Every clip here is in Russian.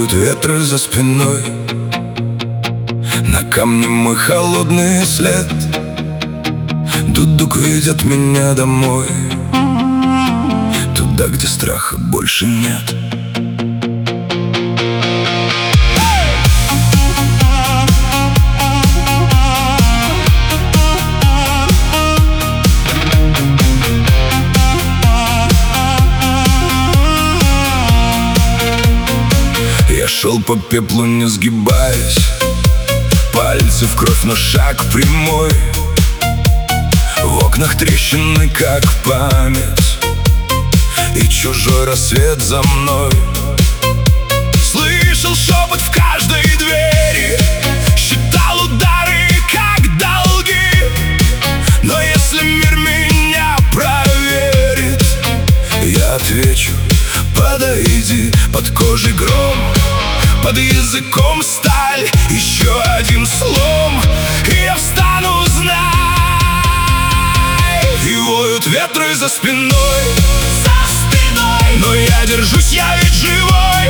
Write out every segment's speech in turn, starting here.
воют ветры за спиной, на камне мой холодный след. Дудук ведет меня домой, туда, где страха больше нет. Я шел по пеплу, не сгибаясь, пальцы в кровь, но шаг прямой. В окнах трещины, как память, и чужой рассвет за мной. Слышал шепот в каждой двери, считал удары, как долги. Но если мир меня проверит, я отвечу: подойди. Под кожей гром, под языком сталь, еще один слом, и я встану, знай. И воют ветры за спиной, но я держусь, я ведь живой.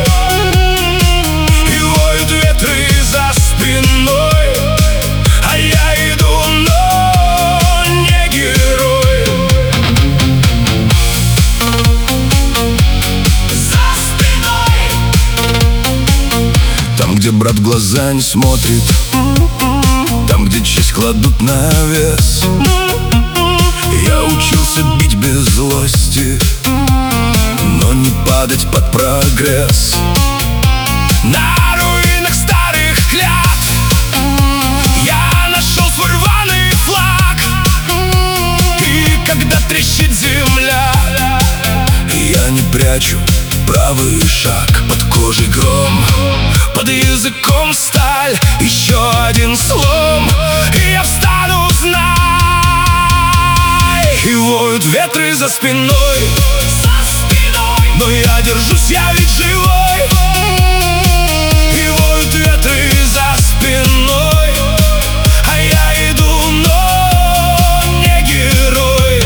И воют ветры за спиной, а я иду, но не герой. Там, где брат в глаза не смотрит, там, где честь кладут на вес, я учился бить без злости, но не падать под прогресс. На руинах старых клятв я нашел свой рваный флаг. И когда трещит земля, я не прячу правый шаг. Под кожей гром, под языком сталь, еще один слом, и я встану, знай. И воют ветры за спиной, но я держусь, я ведь живой. И воют ветры за спиной, а я иду, но не герой.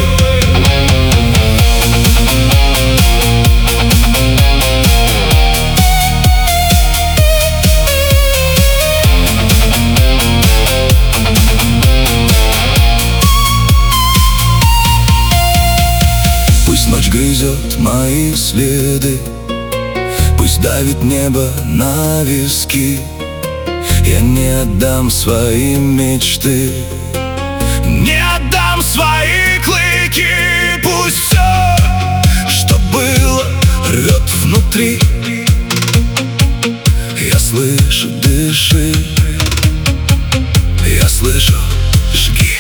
Пусть ночь грызет мои следы, пусть давит небо на виски, я не отдам свои мечты, не отдам свои клыки. Пусть все, что было, рвет внутри. Я слышу, дыши, я слышу, жги.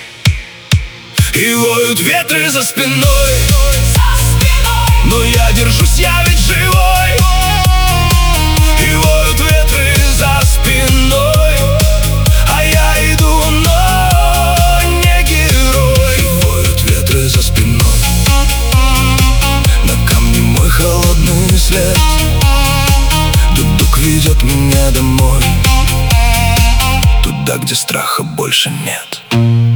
И воют ветры за спиной, но я держусь, я ведь живой. И воют ветры за спиной, а я иду, но не герой. И воют ветры за спиной, на камне мой холодный след. Дудук ведет меня домой, туда, где страха больше нет.